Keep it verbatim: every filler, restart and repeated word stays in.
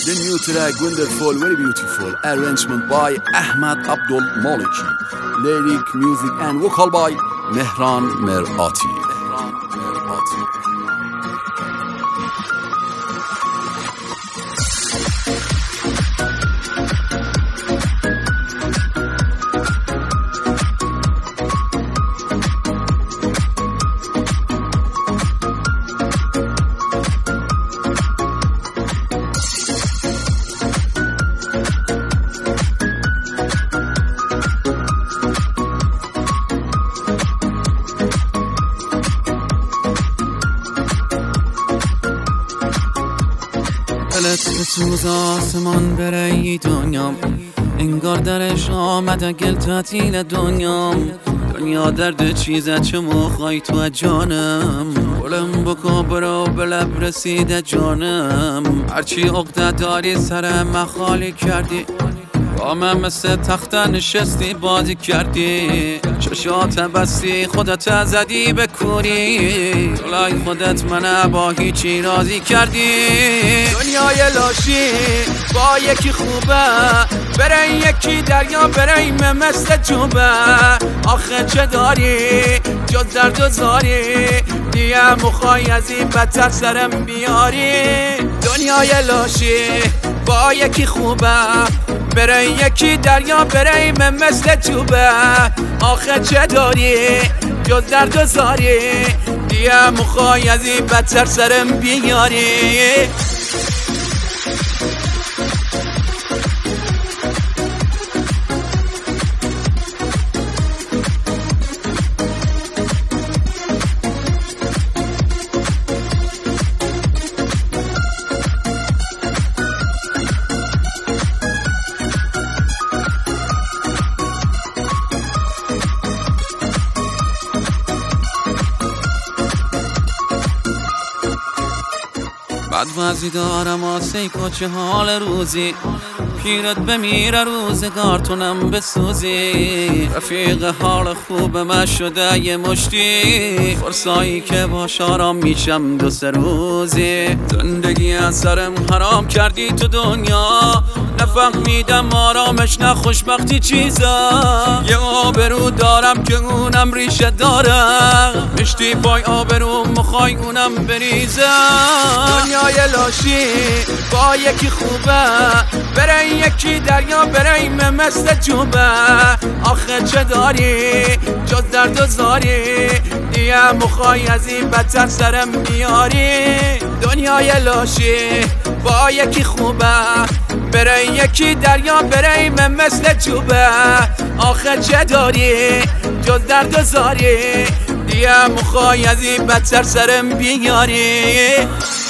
The new track, wonderful, very beautiful, arrangement by Ahmad Abdul Maliki, lyric, music and vocal by Mehran Merati. دلت بسوز آسمان برای دنیام، انگار درش آمده گل تعطیل دنیام. دنیا درد چیزه چه مخوای تو جانم، گلم بکن برو به لب رسیده جانم. هرچی عقده داری سر من خالی کردی، با من مثل تخته نشستی بازی کردی. چشات بستی خودت زدی به کوری، جلای خودت من با هیچی راضی کردی. دنیای لاشی با یکی خوبه، بره یکی دریا بره مثل جوبه. آخه چه داری جز درد و زاری، دیگه مخوای از این بدتر سرم بیاری. دنیای لاشی با یکی خوبه، بره یکی دریا بره مثل جوبه. آخه چه داری جز درد و زاری، دیگه مخوای از این بدتر سرم بیاری. بد وضعی دارم آسه کچه حال روزی، پیرت بمیره روزگار تونم بسوزی. رفیق حال خوب من شده یه مشتی، فرصایی که باش آرام میشم دو سه روزی. زندگی از سرم حرام کردی تو دنیا، نفهمیدم آرامش نه خوشبختی چیزا. یه آبرو دارم که اونم ریشه دارم، مشتی پای آبرو مخوای اونم بریزم. دنیای لاشی با یکی خوبه، بره یکی دریا بره مثل جوبه. آخه چه داری جز درد و زاری، دیگه مخوای از این بدتر سرم بیاری. دنیای لاشی با یکی خوبه، بره یکی دریا بره مثل جوبه. آخه چه داری جز درد و زاری، دیگه مخوای از این بدتر سرم بیاری.